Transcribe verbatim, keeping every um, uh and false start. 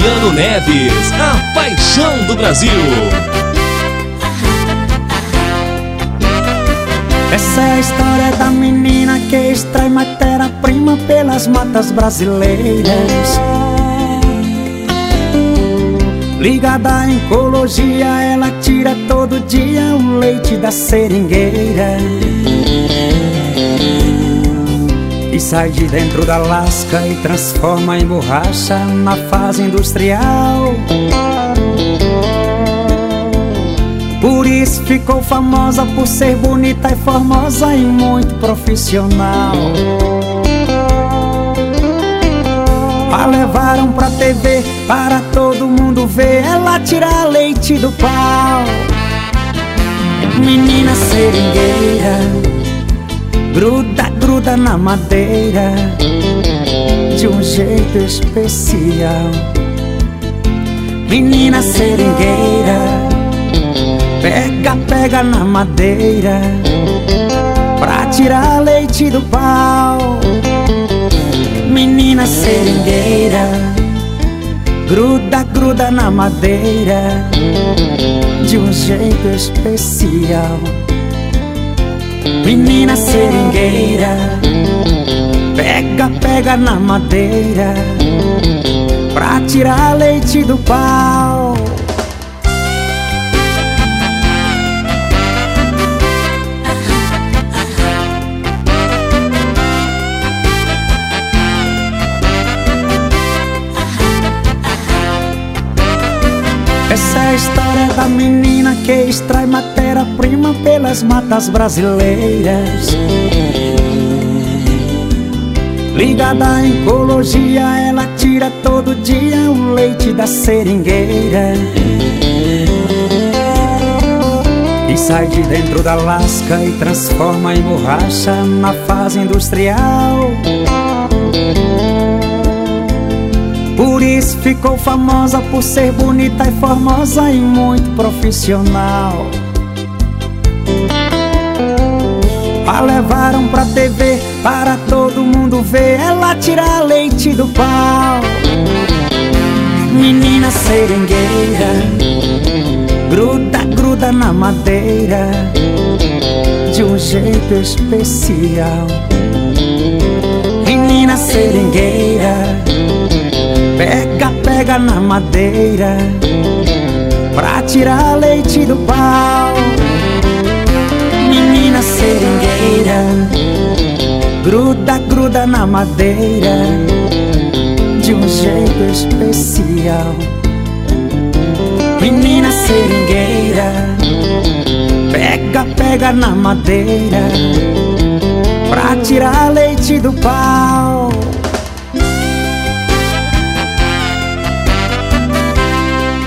Adriano Neves, a paixão do Brasil. Essa é a história da menina que extrai matéria-prima pelas matas brasileiras. Ligada à ecologia, ela tira todo dia o leite da seringueira e sai de dentro da lasca e transforma em borracha na fase industrial. Por isso ficou famosa, por ser bonita e formosa e muito profissional. A levaram pra T V para todo mundo ver ela tirar leite do pau. Menina seringueira, gruda, gruda na madeira de um jeito especial. Menina seringueira, pega, pega na madeira pra tirar leite do pau. Menina seringueira, gruda, gruda na madeira de um jeito especial. Menina seringueira, pega, pega na madeira pra tirar leite do pau. Essa é a história da menina que extrai matéria-prima pelas matas brasileiras. Ligada à ecologia, ela tira todo dia o leite da seringueira e sai de dentro da lasca e transforma em borracha na fase industrial. Por isso ficou famosa, por ser bonita e formosa e muito profissional. A levaram pra T V para todo mundo ver ela tirar leite do pau. Menina seringueira, gruda, gruda na madeira de um jeito especial. Menina seringueira, pega, pega na madeira pra tirar leite do pau. Menina seringueira, gruda, gruda na madeira de um jeito especial. Menina seringueira, pega, pega na madeira pra tirar leite do pau.